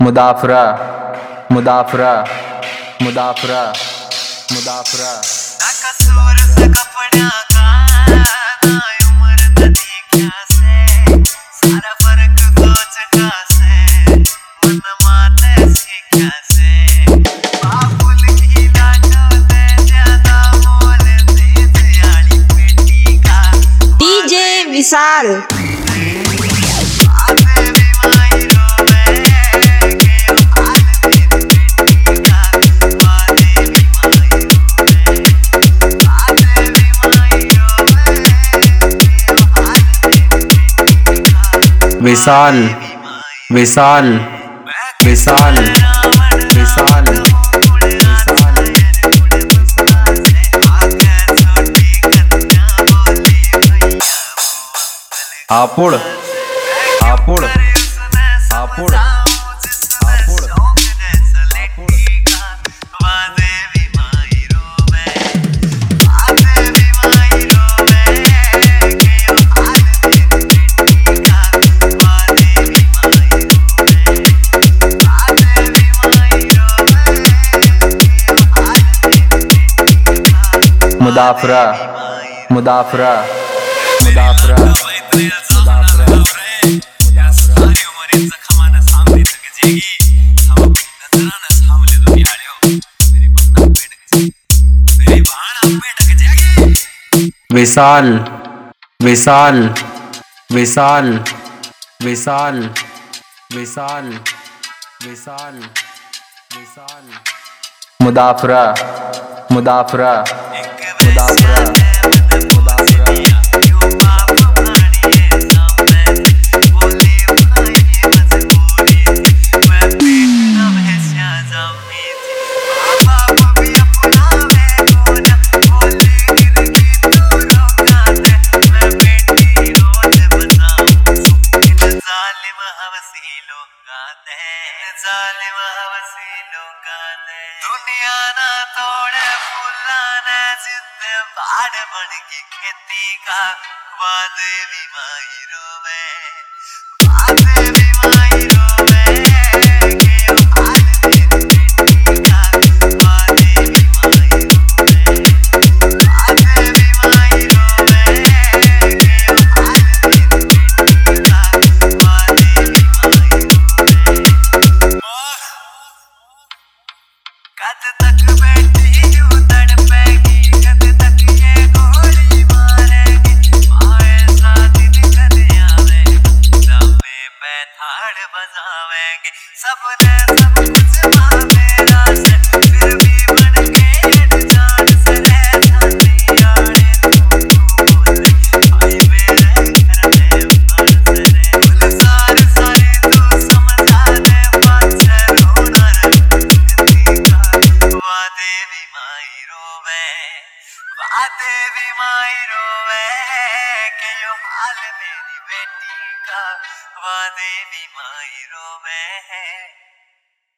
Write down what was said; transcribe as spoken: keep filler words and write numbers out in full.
मुदाफरा मुदाफरा मुदाफरा मुदाफरा ना कसूर से कपड़ा का ना उम्र नदी क्या से सारा फर्क सोच का से मन माते सीखा से बाबुल की लाडो दे ज्यादा मोल दे जियाली बेटी का डीजे विशाल विशाल विशाल विशाल विशाल हापुड़ हापुड़ हापुड़ हापुड़ मुदाफरा मुदाफरा मुदाफरा विशाल विशाल विशाल विशाल विशाल विशाल विशाल मुदाफरा मुदाफरा मुदाफरा मुदाफरा दुनिया ना तोड़े फुला ने जितने बाढ़ बन की खेती का वादे भी माही रोवे वादे भी माही रोवे के हाल मेरी बेटी का वादे भी माही रोवे वादे भी माही रोवे के हाल मेरी बेटी का वादे भी माही रोवे कद तक बैठी यूं तड़पेगी कद तक ये गोली मारेगी माए साथ निकल आवेगी लंबे पे थाड़ बजावेगी सबने सब कुछ मां मेरा से फिर भी बन के जान से रह जाती यारे तू बोले भाई मेरे घर में मन से रे बोले सारी सारी तू समझा दे बात से रोना रे वादे भी माही रोवे वादे भी माही रोवे के यो हाल मेरी बेटी का वादे भी माही रोवे।